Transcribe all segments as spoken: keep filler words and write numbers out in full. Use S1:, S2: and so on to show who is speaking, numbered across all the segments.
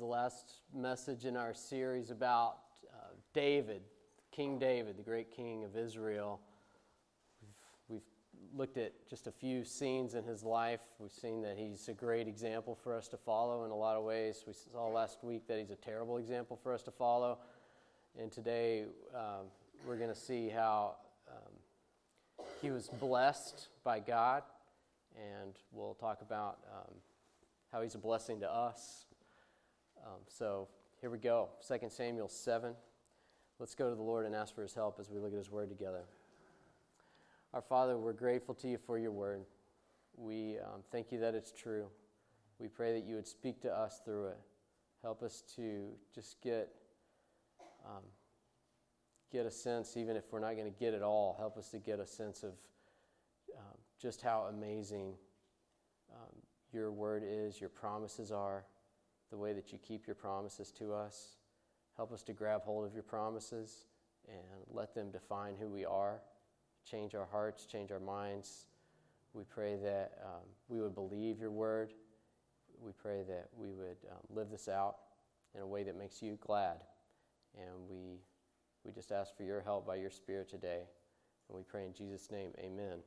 S1: the last message in our series about uh, David, King David, the great king of Israel. We've, we've looked at just a few scenes in his life. We've seen that he's a great example for us to follow in a lot of ways. We saw last week that he's a terrible example for us to follow. And today um, we're going to see how um, he was blessed by God. And we'll talk about um, how he's a blessing to us. Um, so here we go, Second Samuel seven. Let's go to the Lord and ask for his help as we look at his word together. Our Father, we're grateful to you for your word. We um, thank you that it's true. We pray that you would speak to us through it. Help us to just get, um, get a sense, even if we're not going to get it all, help us to get a sense of um, just how amazing um, your word is, your promises are, the way that you keep your promises to us. Help us to grab hold of your promises and let them define who we are. Change our hearts, change our minds. We pray that um, we would believe your word. We pray that we would um, live this out in a way that makes you glad. And we we just ask for your help by your Spirit today. And we pray in Jesus' name, amen.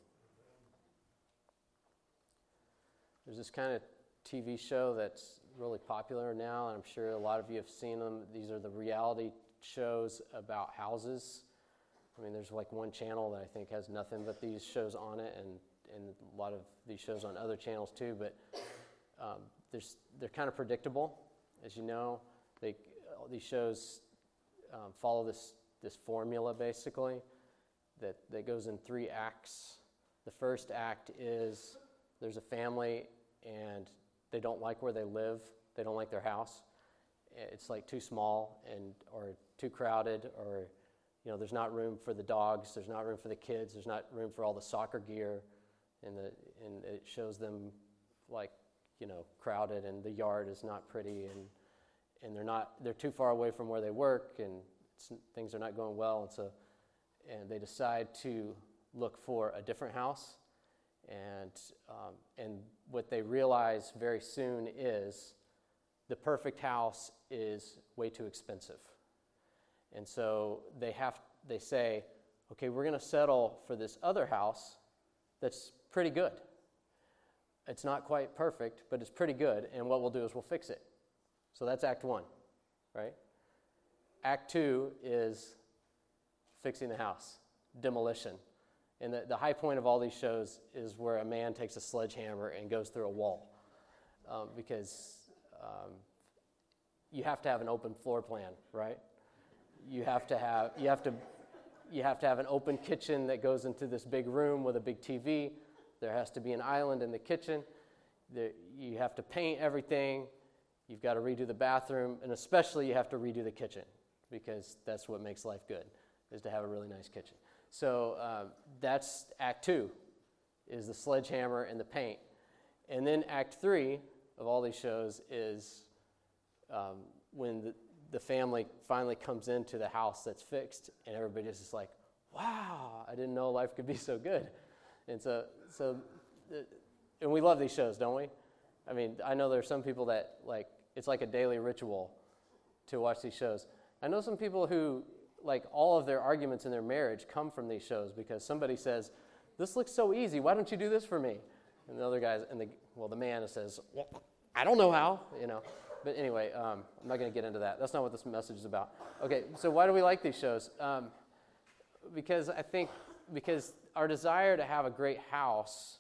S1: There's this kind of T V show that's really popular now, and I'm sure a lot of you have seen them. These are the reality shows about houses. I mean, there's like one channel that I think has nothing but these shows on it, and, and a lot of these shows on other channels too, but um, there's, they're kind of predictable. As you know, they, all these shows um, follow this, this formula, basically, that, that goes in three acts. The first act is there's a family and they don't like where they live. They don't like their house. It's like too small and or too crowded, or you know, there's not room for the dogs. There's not room for the kids. There's not room for all the soccer gear, and the and it shows them like you know crowded, and the yard is not pretty, and and they're not they're too far away from where they work, and it's, things are not going well, and so and they decide to look for a different house. And um, and what they realize very soon is the perfect house is way too expensive. And so they have they say, okay, we're going to settle for this other house that's pretty good. It's not quite perfect, but it's pretty good. And what we'll do is we'll fix it. So that's act one, right? Act two is fixing the house, demolition. And the, the high point of all these shows is where a man takes a sledgehammer and goes through a wall. Um, because um, you have to have an open floor plan, right? You have to have you have to you have to have an open kitchen that goes into this big room with a big T V. There has to be an island in the kitchen. There, you have to paint everything. You've got to redo the bathroom, and especially you have to redo the kitchen, because that's what makes life good, is to have a really nice kitchen. So um, that's act two, is the sledgehammer and the paint. And then act three of all these shows is um, when the, the family finally comes into the house that's fixed, and everybody's just like, wow, I didn't know life could be so good. And so, so, and we love these shows, don't we? I mean, I know there are some people that, like, it's like a daily ritual to watch these shows. I know some people who, like, all of their arguments in their marriage come from these shows because somebody says, this looks so easy, why don't you do this for me? And the other guys, and the well, the man says, well, I don't know how, you know. But anyway, um, I'm not going to get into that. That's not what this message is about. Okay, so why do we like these shows? Um, because I think, because our desire to have a great house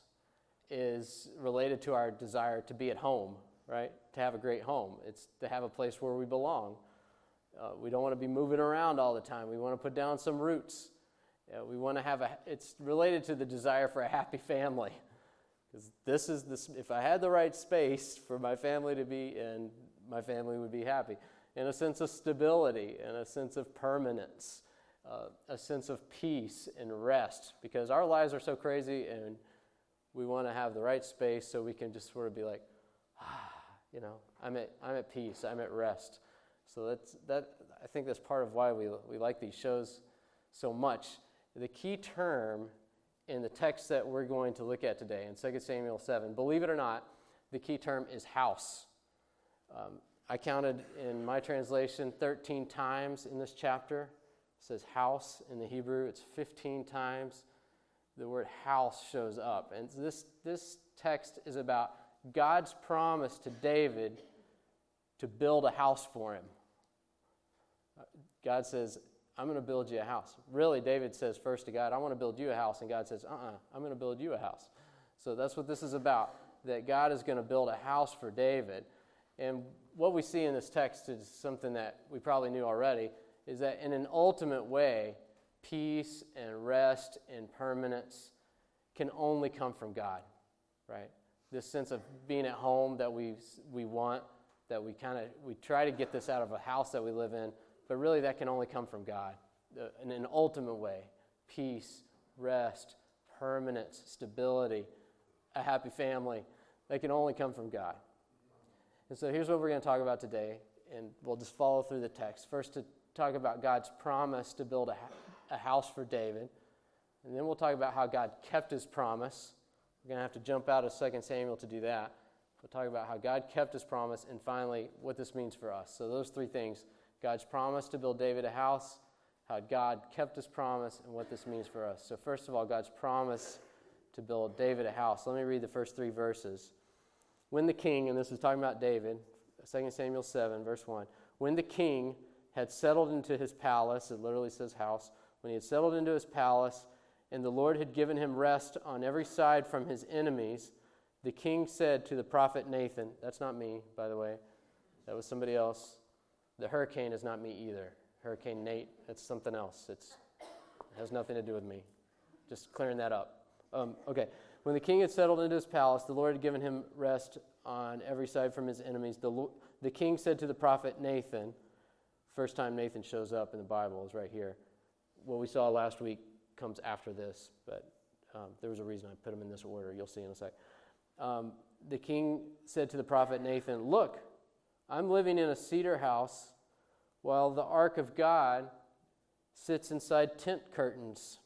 S1: is related to our desire to be at home, right? To have a great home. It's to have a place where we belong. Uh, we don't want to be moving around all the time. We want to put down some roots. Uh, we want to have a, it's related to the desire for a happy family. Because this is this, if I had the right space for my family to be in, my family would be happy. And a sense of stability, and a sense of permanence, uh, a sense of peace and rest. Because our lives are so crazy, and we want to have the right space so we can just sort of be like, ah, you know, I'm at I'm at peace, I'm at rest. So that's that. I think that's part of why we we like these shows so much. The key term in the text that we're going to look at today in Second Samuel seven, believe it or not, the key term is house. Um, I counted in my translation thirteen times in this chapter. It says house in the Hebrew. It's fifteen times the word house shows up. And this, this text is about God's promise to David to build a house for him. God says, I'm going to build you a house. Really, David says first to God, I want to build you a house. And God says, uh-uh, I'm going to build you a house. So that's what this is about, that God is going to build a house for David. And what we see in this text is something that we probably knew already, is that in an ultimate way, peace and rest and permanence can only come from God, right? This sense of being at home that we we want, that we kind of, we try to get this out of a house that we live in, but really that can only come from God. In an ultimate way, peace, rest, permanence, stability, a happy family, that can only come from God. And so here's what we're going to talk about today, and we'll just follow through the text. First, to talk about God's promise to build a, a house for David, and then we'll talk about how God kept his promise. We're going to have to jump out of Second Samuel to do that. We'll talk about how God kept his promise, and finally, what this means for us. So those three things: God's promise to build David a house, how God kept his promise, and what this means for us. So first of all, God's promise to build David a house. Let me read the first three verses. When the king, and this is talking about David, Second Samuel seven, verse one, when the king had settled into his palace, it literally says house, when he had settled into his palace, and the Lord had given him rest on every side from his enemies, the king said to the prophet Nathan, that's not me, by the way, that was somebody else. The hurricane is not me either. Hurricane Nate, that's something else. It's, it has nothing to do with me. Just clearing that up. Um, okay, when the king had settled into his palace, the Lord had given him rest on every side from his enemies. The, the king said to the prophet Nathan, first time Nathan shows up in the Bible is right here. What we saw last week comes after this, but um, there was a reason I put them in this order. You'll see in a sec. Um, the king said to the prophet Nathan, look, I'm living in a cedar house while the ark of God sits inside tent curtains.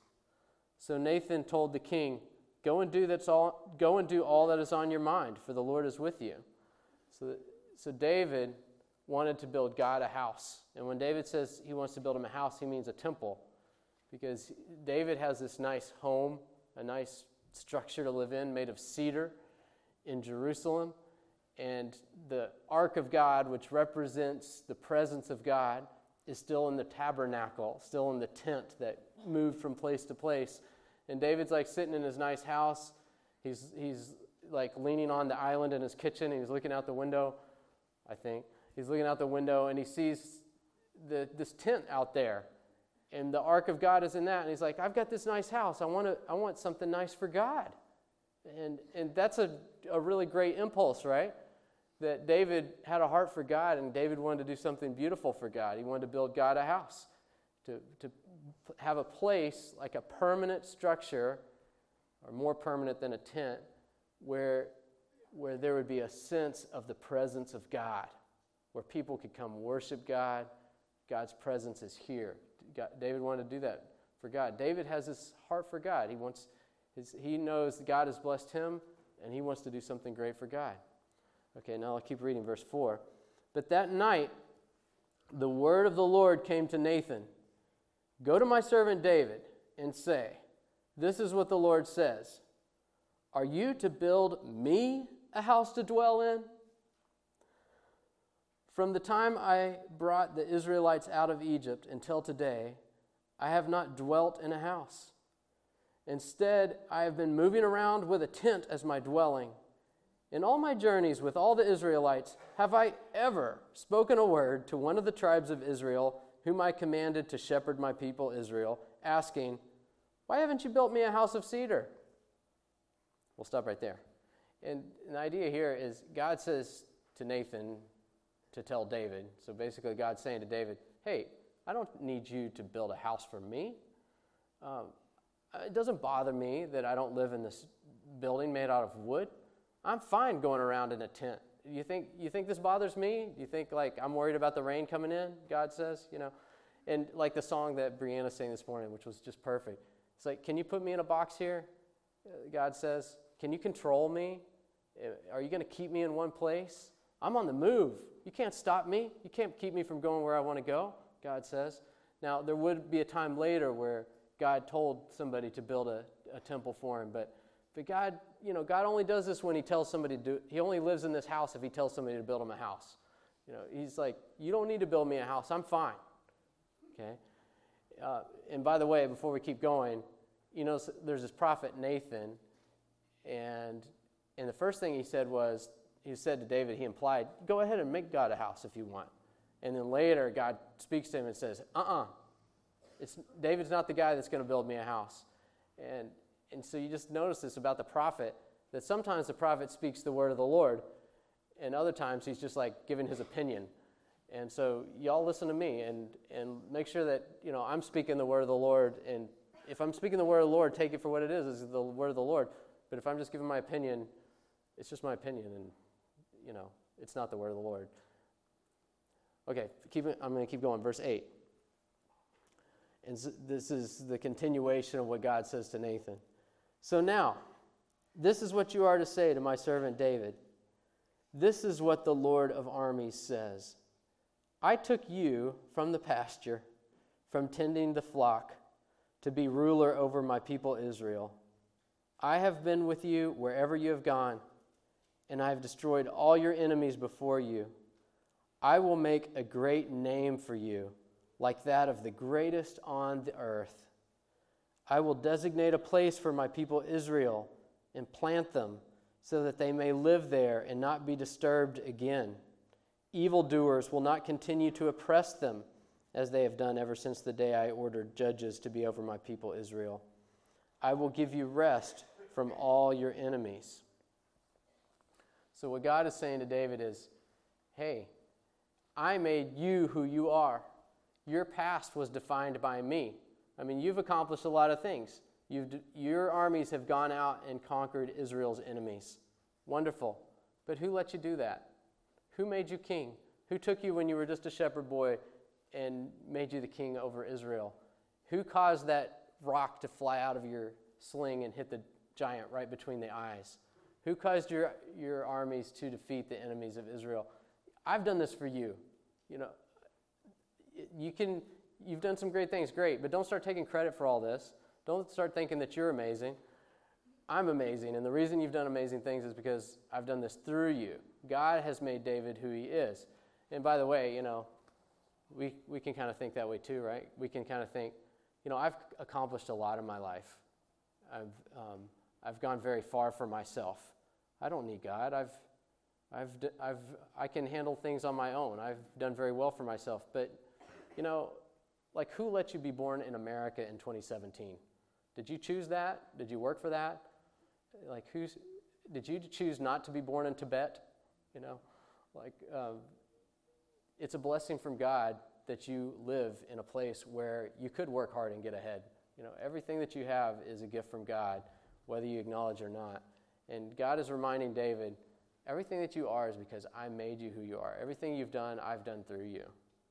S1: So Nathan told the king, go and do that's all, go and do all that is on your mind, for the Lord is with you. So, so David wanted to build God a house. And when David says he wants to build him a house, he means a temple. Because David has this nice home, a nice structure to live in, made of cedar in Jerusalem. And the ark of God, which represents the presence of God, is still in the tabernacle, still in the tent that moved from place to place. And David's like sitting in his nice house. He's he's like leaning on the island in his kitchen, and he's looking out the window, I think. He's looking out the window, and he sees the this tent out there. And the ark of God is in that. And he's like, I've got this nice house. I want to I want something nice for God. And and that's a, a really great impulse, right? That David had a heart for God, and David wanted to do something beautiful for God. He wanted to build God a house, to, to have a place, like a permanent structure, or more permanent than a tent, where, where there would be a sense of the presence of God, where people could come worship God. God's presence is here. God, David wanted to do that for God. David has this heart for God. He wants, his, he knows that God has blessed him, and he wants to do something great for God. Okay, now I'll keep reading verse four. But that night, the word of the Lord came to Nathan. Go to my servant David and say, this is what the Lord says. Are you to build me a house to dwell in? From the time I brought the Israelites out of Egypt until today, I have not dwelt in a house. Instead, I have been moving around with a tent as my dwelling. In all my journeys with all the Israelites, have I ever spoken a word to one of the tribes of Israel, whom I commanded to shepherd my people Israel, asking, why haven't you built me a house of cedar? We'll stop right there. And the idea here is God says to Nathan to tell David, so basically God's saying to David, hey, I don't need you to build a house for me. Um, it doesn't bother me that I don't live in this building made out of wood. I'm fine going around in a tent. You think you think this bothers me? You think like I'm worried about the rain coming in? God says, you know, and like the song that Brianna sang this morning, which was just perfect. It's like, can you put me in a box here? God says, can you control me? Are you going to keep me in one place? I'm on the move. You can't stop me. You can't keep me from going where I want to go, God says. Now, there would be a time later where God told somebody to build a, a temple for him, but but God, you know, God only does this when he tells somebody to do it. He only lives in this house if he tells somebody to build him a house. You know, he's like, you don't need to build me a house. I'm fine. Okay? Uh, and by the way, before we keep going, you know, there's this prophet Nathan, and and the first thing he said was, he said to David, he implied, go ahead and make God a house if you want. And then later, God speaks to him and says, uh-uh. It's, David's not the guy that's going to build me a house. And And so you just notice this about the prophet, that sometimes the prophet speaks the word of the Lord, and other times he's just like giving his opinion. And so y'all listen to me and, and make sure that, you know, I'm speaking the word of the Lord. And if I'm speaking the word of the Lord, take it for what it is, is the word of the Lord. But if I'm just giving my opinion, it's just my opinion, and, you know, it's not the word of the Lord. Okay, keep it, I'm going to keep going. Verse eight. And this is the continuation of what God says to Nathan. So now, this is what you are to say to my servant David. This is what the Lord of armies says. I took you from the pasture, from tending the flock, to be ruler over my people Israel. I have been with you wherever you have gone, and I have destroyed all your enemies before you. I will make a great name for you, like that of the greatest on the earth. I will designate a place for my people Israel and plant them so that they may live there and not be disturbed again. Evildoers will not continue to oppress them as they have done ever since the day I ordered judges to be over my people Israel. I will give you rest from all your enemies. So what God is saying to David is, hey, I made you who you are. Your past was defined by me. I mean, you've accomplished a lot of things. You've, your armies have gone out and conquered Israel's enemies. Wonderful. But who let you do that? Who made you king? Who took you when you were just a shepherd boy and made you the king over Israel? Who caused that rock to fly out of your sling and hit the giant right between the eyes? Who caused your, your armies to defeat the enemies of Israel? I've done this for you. You know, you can, you've done some great things, great, but don't start taking credit for all this. Don't start thinking that you're amazing. I'm amazing, and the reason you've done amazing things is because I've done this through you. God has made David who he is. And by the way, you know, we, we can kind of think that way too, right? We can kind of think, you know, I've accomplished a lot in my life. I've um, I've gone very far for myself. I don't need God. I've I've I've I can handle things on my own. I've done very well for myself. But, you know, like, who let you be born in America in twenty seventeen? Did you choose that? Did you work for that? Like, who's did you choose not to be born in Tibet? You know, like, um, it's a blessing from God that you live in a place where you could work hard and get ahead. You know, everything that you have is a gift from God, whether you acknowledge or not. And God is reminding David, everything that you are is because I made you who you are. Everything you've done, I've done through you.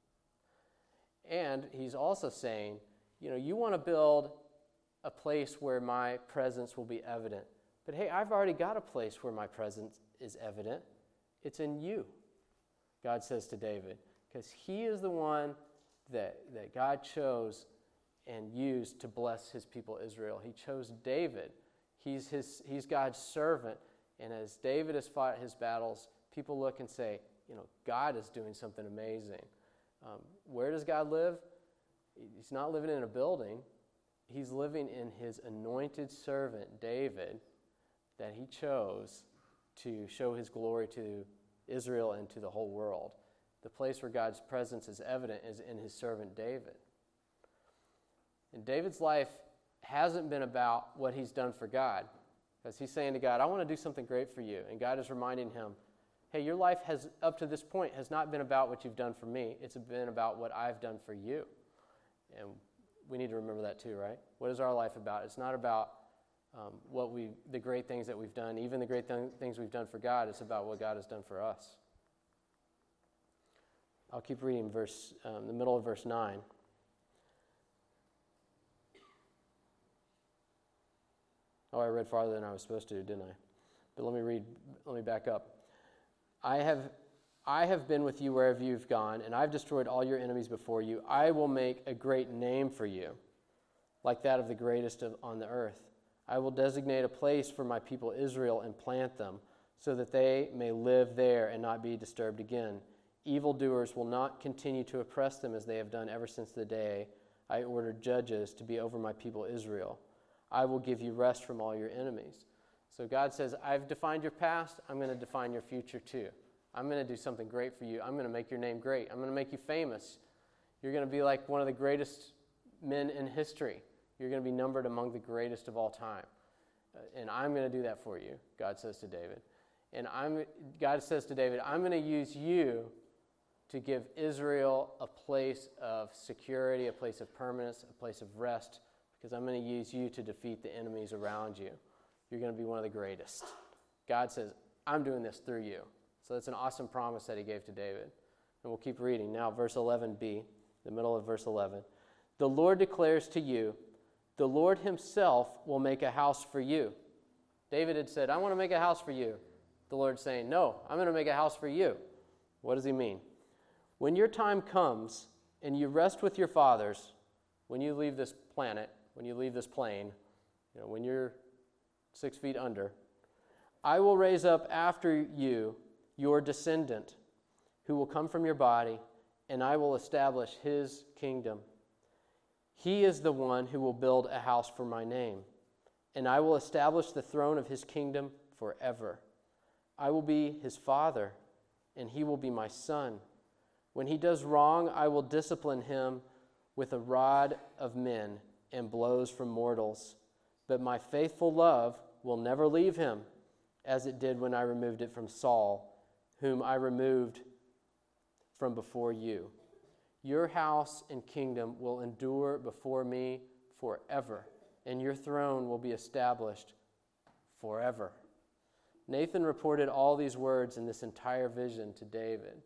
S1: And he's also saying, you know, you want to build a place where my presence will be evident. But hey, I've already got a place where my presence is evident. It's in you, God says to David, because he is the one that, that God chose and used to bless his people Israel. He chose David. He's, his, he's God's servant. And as David has fought his battles, people look and say, you know, God is doing something amazing. Um, where does God live? He's not living in a building. He's living in his anointed servant, David, that he chose to show his glory to Israel and to the whole world. The place where God's presence is evident is in his servant David. And David's life hasn't been about what he's done for God. Because he's saying to God, I want to do something great for you. And God is reminding him, hey, your life has, up to this point, has not been about what you've done for me. It's been about what I've done for you. And we need to remember that too, right? What is our life about? It's not about um, what we, the great things that we've done, even the great th- things we've done for God. It's about what God has done for us. I'll keep reading verse, um, the middle of verse nine. Oh, I read farther than I was supposed to, didn't I? But let me read, let me back up. I have, I have been with you wherever you've gone, and I've destroyed all your enemies before you. I will make a great name for you, like that of the greatest of, on the earth. I will designate a place for my people Israel and plant them, so that they may live there and not be disturbed again. Evildoers will not continue to oppress them as they have done ever since the day I ordered judges to be over my people Israel. I will give you rest from all your enemies. So God says, I've defined your past, I'm going to define your future too. I'm going to do something great for you. I'm going to make your name great. I'm going to make you famous. You're going to be like one of the greatest men in history. You're going to be numbered among the greatest of all time. Uh, and I'm going to do that for you, God says to David. And I'm, God says to David, I'm going to use you to give Israel a place of security, a place of permanence, a place of rest, because I'm going to use you to defeat the enemies around you. You're going to be one of the greatest. God says, I'm doing this through you. So that's an awesome promise that he gave to David. And we'll keep reading. Now, verse eleven b, the middle of verse eleven. The Lord declares to you, the Lord himself will make a house for you. David had said, I want to make a house for you. The Lord's saying, no, I'm going to make a house for you. What does he mean? When your time comes and you rest with your fathers, when you leave this planet, when you leave this plane, you know, when you're six feet under, I will raise up after you your descendant, who will come from your body, and I will establish his kingdom. He is the one who will build a house for my name, and I will establish the throne of his kingdom forever. I will be his father, and he will be my son. When he does wrong, I will discipline him with a rod of men and blows from mortals. But my faithful love will never leave him, as it did when I removed it from Saul, whom I removed from before you. Your house and kingdom will endure before me forever, and your throne will be established forever. Nathan reported all these words in this entire vision to David.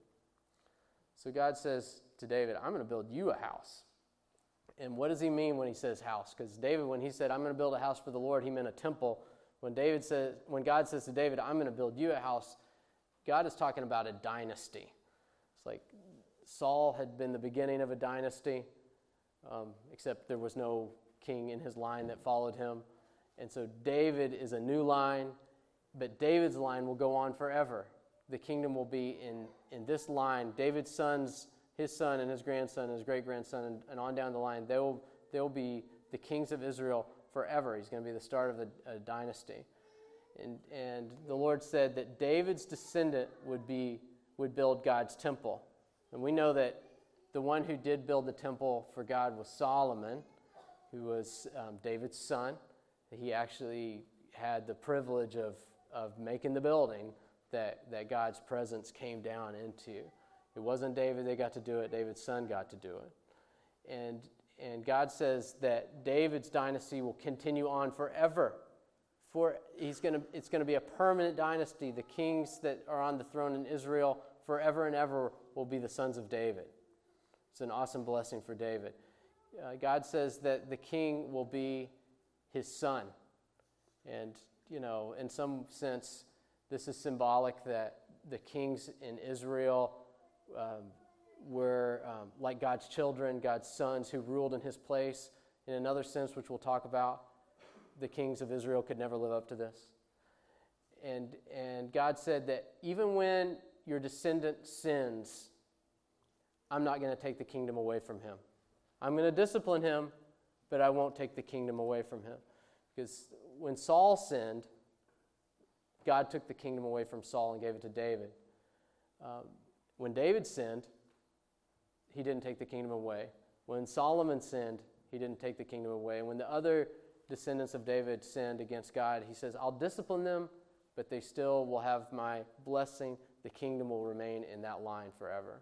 S1: So God says to David, I'm going to build you a house. And what does he mean when he says house? Because David, when he said, I'm going to build a house for the Lord, he meant a temple. When David says, when God says to David, I'm going to build you a house, God is talking about a dynasty. It's like Saul had been the beginning of a dynasty, um, except there was no king in his line that followed him. And so David is a new line, but David's line will go on forever. The kingdom will be in, in this line. David's sons, his son and his grandson, and his great-grandson, and, and on down the line, they will, they will be the kings of Israel forever. He's going to be the start of a, a dynasty. And, and the Lord said that David's descendant would be would build God's temple. And we know that the one who did build the temple for God was Solomon, who was um, David's son. He actually had the privilege of, of making the building that, that God's presence came down into. It wasn't David that got to do it. David's son got to do it. And, and God says that David's dynasty will continue on forever. For he's going to, it's going to be a permanent dynasty. The kings that are on the throne in Israel forever and ever will be the sons of David. It's an awesome blessing for David. Uh, God says that the king will be his son. And, you know, in some sense, this is symbolic that the kings in Israel um, were um, like God's children, God's sons who ruled in his place. In another sense, which we'll talk about, the kings of Israel could never live up to this. And, and God said that even when your descendant sins, I'm not going to take the kingdom away from him. I'm going to discipline him, but I won't take the kingdom away from him. Because when Saul sinned, God took the kingdom away from Saul and gave it to David. Um, when David sinned, he didn't take the kingdom away. When Solomon sinned, he didn't take the kingdom away. And when the other descendants of David sinned against God, he says, I'll discipline them, but they still will have my blessing. The kingdom will remain in that line forever.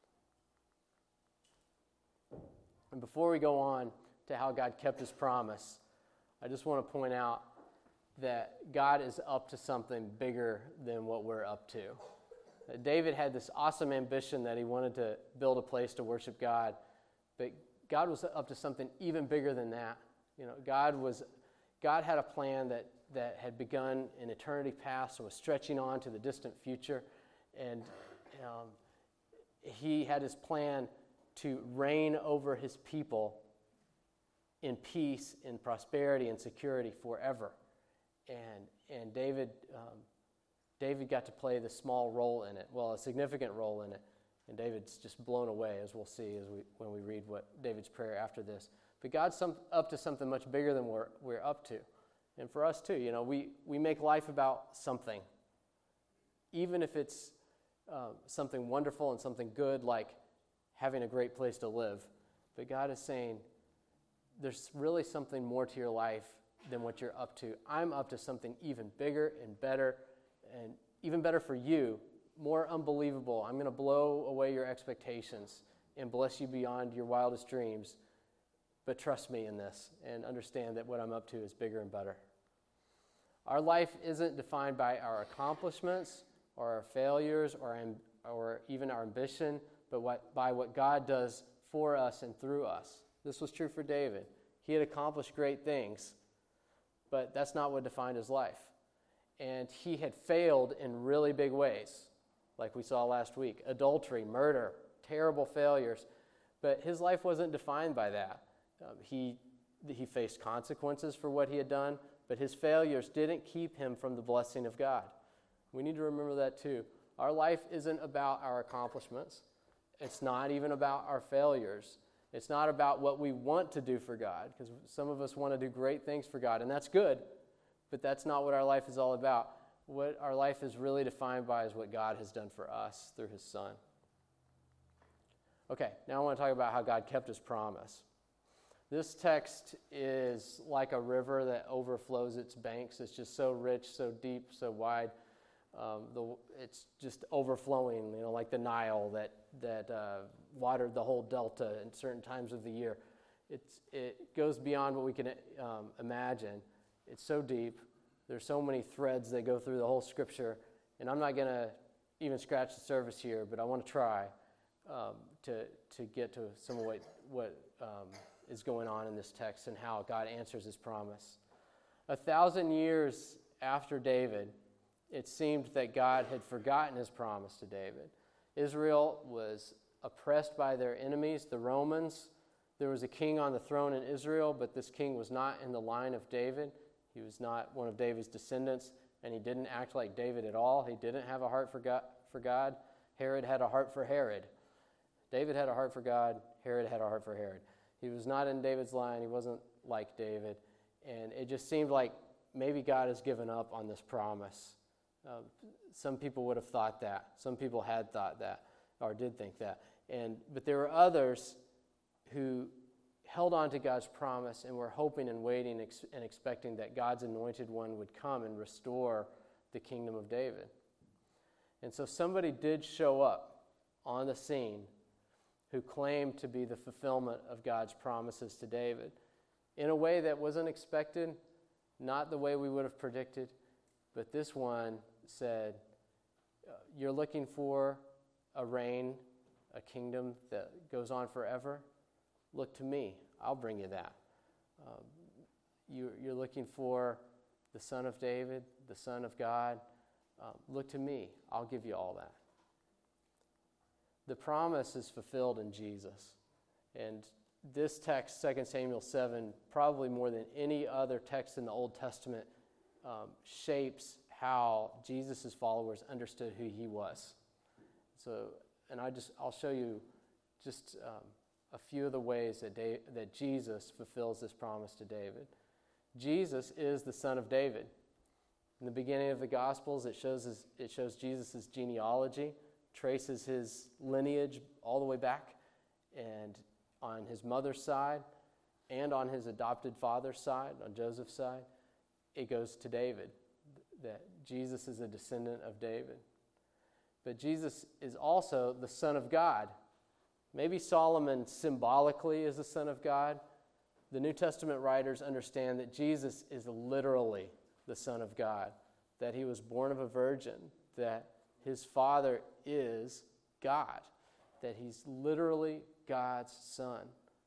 S1: And before we go on to how God kept his promise, I just want to point out that God is up to something bigger than what we're up to. That David had this awesome ambition that he wanted to build a place to worship God, but God was up to something even bigger than that. You know, God was, God had a plan that, that had begun in eternity past and was stretching on to the distant future. And um, he had his plan to reign over his people in peace, in prosperity, and security forever. And and David um, David got to play the small role in it, well, a significant role in it. And David's just blown away, as we'll see as we when we read what David's prayer after this. But God's some, up to something much bigger than we're we're up to. And for us too, you know, we, we make life about something. Even if it's um, something wonderful and something good, like having a great place to live. But God is saying, there's really something more to your life than what you're up to. I'm up to something even bigger and better, and even better for you, more unbelievable. I'm going to blow away your expectations and bless you beyond your wildest dreams. But trust me in this and understand that what I'm up to is bigger and better. Our life isn't defined by our accomplishments or our failures or, or even our ambition, but what, by what God does for us and through us. This was true for David. He had accomplished great things, but that's not what defined his life. And he had failed in really big ways, like we saw last week. Adultery, murder, terrible failures. But his life wasn't defined by that. Um, he, he faced consequences for what he had done, but his failures didn't keep him from the blessing of God. We need to remember that too. Our life isn't about our accomplishments. It's not even about our failures. It's not about what we want to do for God, because some of us want to do great things for God, and that's good, but that's not what our life is all about. What our life is really defined by is what God has done for us through his Son. Okay, now I want to talk about how God kept his promise. This text is like a river that overflows its banks. It's just so rich, so deep, so wide. Um, the, it's just overflowing, you know, like the Nile that that uh, watered the whole delta at certain times of the year. It's it goes beyond what we can um, imagine. It's so deep. There's so many threads that go through the whole Scripture, and I'm not going to even scratch the surface here, but I want to try um, to to get to some of what what um, is going on in this text and how God answers his promise. A thousand years after David, it seemed that God had forgotten his promise to David. Israel was oppressed by their enemies, the Romans. There was a king on the throne in Israel, but this king was not in the line of David. He was not one of David's descendants, and he didn't act like David at all. He didn't have a heart for God. For God. Herod had a heart for Herod. David had a heart for God. Herod had a heart for Herod. He was not in David's line. He wasn't like David. And it just seemed like maybe God has given up on this promise. Um, some people would have thought that. Some people had thought that or did think that. And but there were others who held on to God's promise and were hoping and waiting ex- and expecting that God's anointed one would come and restore the kingdom of David. And so somebody did show up on the scene who claimed to be the fulfillment of God's promises to David in a way that wasn't expected, not the way we would have predicted, but this one said, you're looking for a reign, a kingdom that goes on forever? Look to me. I'll bring you that. Um, you, you're looking for the Son of David, the Son of God? Um, look to me. I'll give you all that. The promise is fulfilled in Jesus. And this text, Second Samuel seven, probably more than any other text in the Old Testament, um, shapes how Jesus' followers understood who he was. So, and I just, I'll show you just um, a few of the ways that, da- that Jesus fulfills this promise to David. Jesus is the Son of David. In the beginning of the Gospels, it shows his, it shows Jesus' genealogy, traces his lineage all the way back, and on his mother's side and on his adopted father's side, on Joseph's side, it goes to David, that Jesus is a descendant of David. But Jesus is also the Son of God. Maybe Solomon symbolically is the Son of God. The New Testament writers understand that Jesus is literally the Son of God, that he was born of a virgin, that his Father is God, that he's literally God's Son.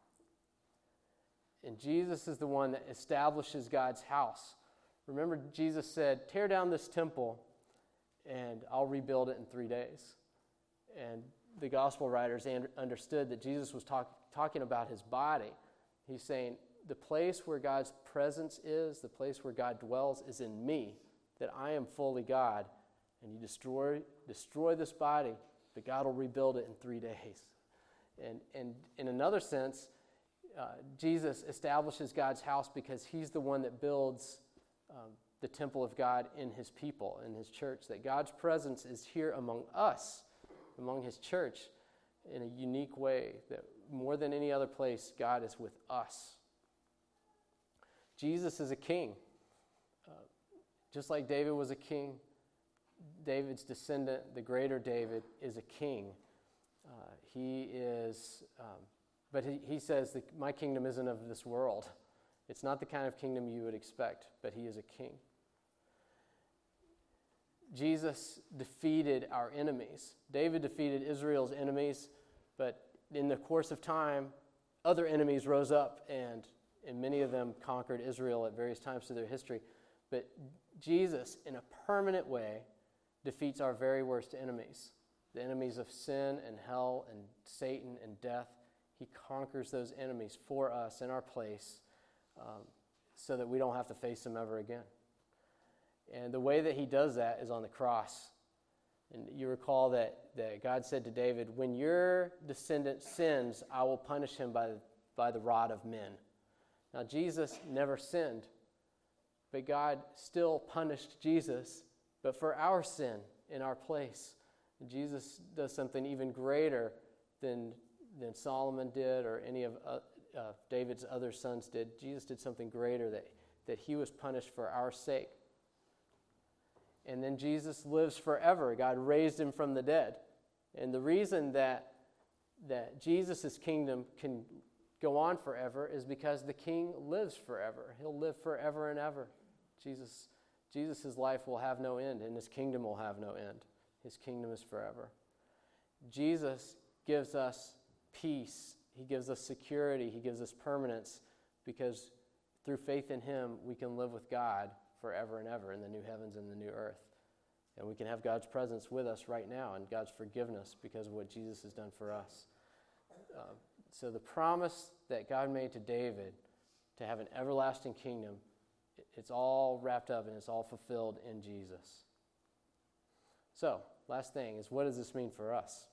S1: And Jesus is the one that establishes God's house. Remember, Jesus said, tear down this temple and I'll rebuild it in three days. And the gospel writers and understood that Jesus was talk, talking about his body. He's saying, the place where God's presence is, the place where God dwells, is in me, that I am fully God. And you destroy destroy this body, but God will rebuild it in three days. And, and in another sense, uh, Jesus establishes God's house because he's the one that builds um, the temple of God in his people, in his church, that God's presence is here among us, among his church, in a unique way, that more than any other place, God is with us. Jesus is a king. Uh, just like David was a king, David's descendant, the greater David, is a king. Uh, he is, um, but he, he says, that my kingdom isn't of this world. It's not the kind of kingdom you would expect, but he is a king. Jesus defeated our enemies. David defeated Israel's enemies, but in the course of time, other enemies rose up, and, and many of them conquered Israel at various times through their history. But Jesus, in a permanent way, defeats our very worst enemies, the enemies of sin and hell and Satan and death. He conquers those enemies for us in our place, um, so that we don't have to face them ever again. And the way that he does that is on the cross. And you recall that, that God said to David, when your descendant sins, I will punish him by, by the rod of men. Now, Jesus never sinned, but God still punished Jesus, but for our sin in our place. And Jesus does something even greater than, than Solomon did or any of uh, uh, David's other sons did. Jesus did something greater, that, that he was punished for our sake. And then Jesus lives forever. God raised him from the dead. And the reason that, that Jesus' kingdom can go on forever is because the king lives forever. He'll live forever and ever. Jesus, Jesus' life will have no end, and his kingdom will have no end. His kingdom is forever. Jesus gives us peace. He gives us security. He gives us permanence, because through faith in him, we can live with God forever and ever in the new heavens and the new earth. And we can have God's presence with us right now and God's forgiveness because of what Jesus has done for us. Uh, so the promise that God made to David to have an everlasting kingdom, it's all wrapped up and it's all fulfilled in Jesus. So, last thing is, what does this mean for us?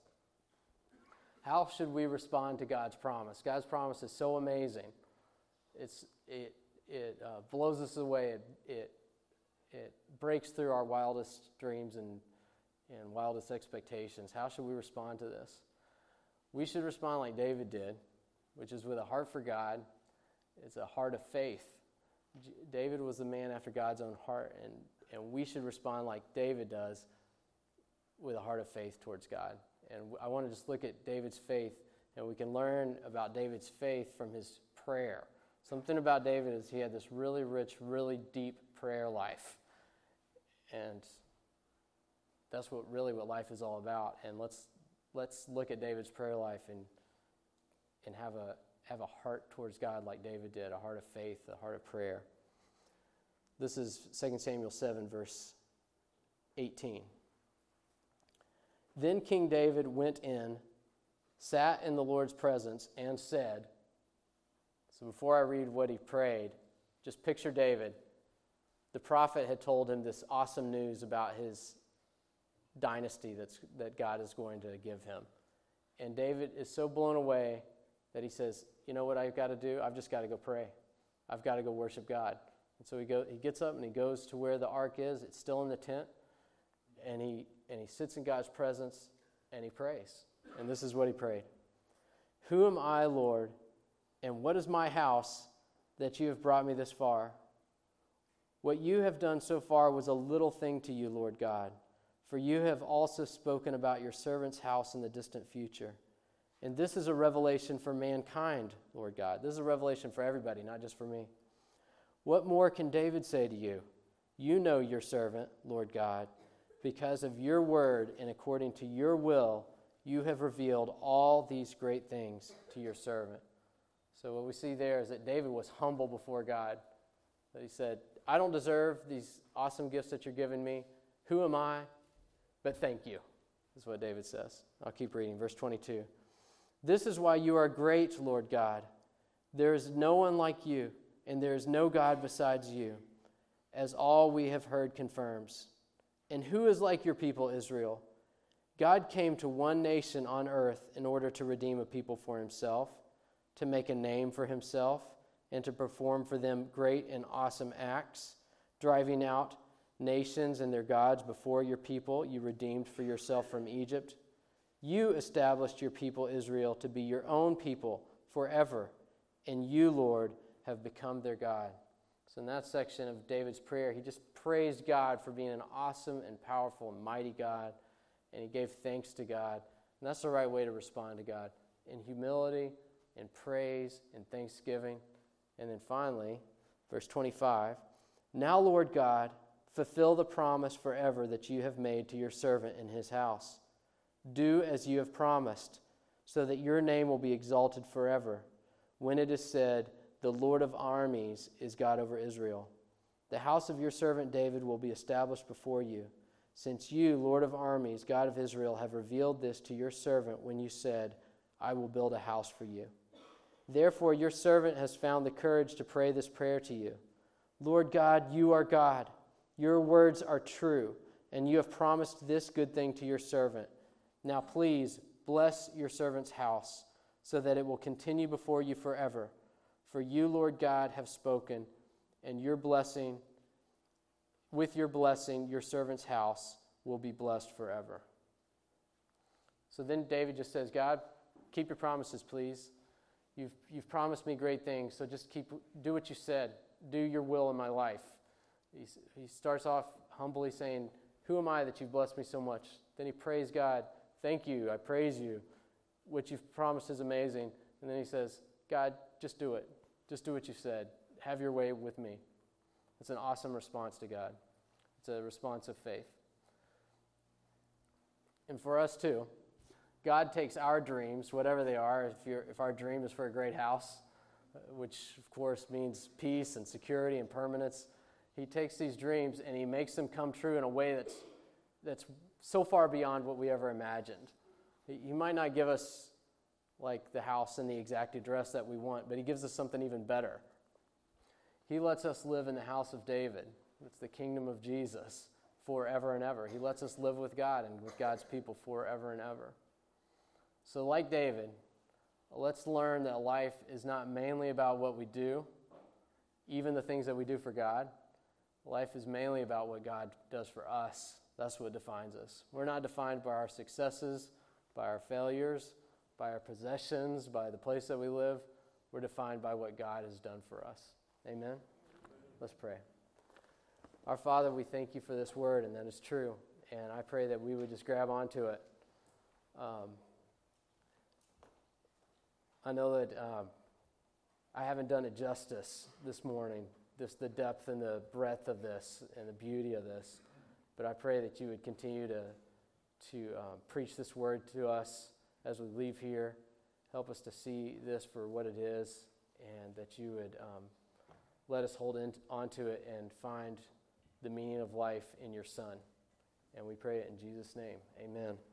S1: How should we respond to God's promise? God's promise is so amazing. It's it it uh, blows us away. It, it it breaks through our wildest dreams and and wildest expectations. How should we respond to this? We should respond like David did, which is with a heart for God. It's a heart of faith. J- David was the man after God's own heart, and, and we should respond like David does, with a heart of faith towards God. And I want to just look at David's faith, and we can learn about David's faith from his prayer. Something about David is he had this really rich, really deep prayer life. And that's what really what life is all about. And let's let's look at David's prayer life and and have a have a heart towards God like David did, a heart of faith, a heart of prayer. This is Second Samuel seven, verse eighteen. Then King David went in, sat in the Lord's presence, and said, so before I read what he prayed, just picture David. The prophet had told him this awesome news about his dynasty that's, that God is going to give him. And David is so blown away that he says, you know what I've got to do? I've just got to go pray. I've got to go worship God. And so he go, he gets up and he goes to where the ark is. It's still in the tent. And he and he sits in God's presence and he prays. And this is what he prayed. Who am I, Lord, and what is my house that you have brought me this far? What you have done so far was a little thing to you, Lord God, for you have also spoken about your servant's house in the distant future. And this is a revelation for mankind, Lord God. This is a revelation for everybody, not just for me. What more can David say to you? You know your servant, Lord God. Because of your word and according to your will, you have revealed all these great things to your servant. So what we see there is that David was humble before God. That he said, I don't deserve these awesome gifts that you're giving me. Who am I? But thank you. is what David says. I'll keep reading. Verse twenty-two. This is why you are great, Lord God. There is no one like you, and there is no God besides you, as all we have heard confirms. And who is like your people, Israel? God came to one nation on earth in order to redeem a people for himself, to make a name for himself, and to perform for them great and awesome acts, driving out nations and their gods before your people you redeemed for yourself from Egypt. You established your people Israel to be your own people forever, and you, Lord, have become their God. So in that section of David's prayer, he just praised God for being an awesome and powerful and mighty God, and he gave thanks to God. And that's the right way to respond to God, in humility, in praise, in thanksgiving. And then finally, verse twenty-five, now, Lord God, fulfill the promise forever that you have made to your servant in his house. Do as you have promised, so that your name will be exalted forever, when it is said, the Lord of armies is God over Israel. The house of your servant David will be established before you, since you, Lord of armies, God of Israel, have revealed this to your servant when you said, I will build a house for you. Therefore, your servant has found the courage to pray this prayer to you. Lord God, you are God. Your words are true, and you have promised this good thing to your servant. Now please bless your servant's house, so that it will continue before you forever. For you, Lord God, have spoken, and your blessing, with your blessing, your servant's house will be blessed forever. So then David just says, God, keep your promises, please. You've, you've promised me great things, so just keep do what you said. Do your will in my life. He's, he starts off humbly saying, who am I that you've blessed me so much? Then he prays God, thank you, I praise you. What you've promised is amazing. And then he says, God, just do it. Just do what you said. Have your way with me. It's an awesome response to God. It's a response of faith. And for us too, God takes our dreams, whatever they are. If, you're, if our dream is for a great house, which of course means peace and security and permanence, he takes these dreams and he makes them come true in a way that's that's so far beyond what we ever imagined. He might not give us like the house and the exact address that we want, but he gives us something even better. He lets us live in the house of David. It's the kingdom of Jesus forever and ever. He lets us live with God and with God's people forever and ever. So like David, let's learn that life is not mainly about what we do, even the things that we do for God. Life is mainly about what God does for us. That's what defines us. We're not defined by our successes, by our failures, by our possessions, by the place that we live. We're defined by what God has done for us. Amen? Let's pray. Our Father, we thank you for this word, and that is true. And I pray that we would just grab onto it. Um, I know that um, I haven't done it justice this morning, this the depth and the breadth of this and the beauty of this. But I pray that you would continue to, to um, preach this word to us as we leave here. Help us to see this for what it is, and that you would um, let us hold in, onto it and find the meaning of life in your Son. And we pray it in Jesus' name. Amen.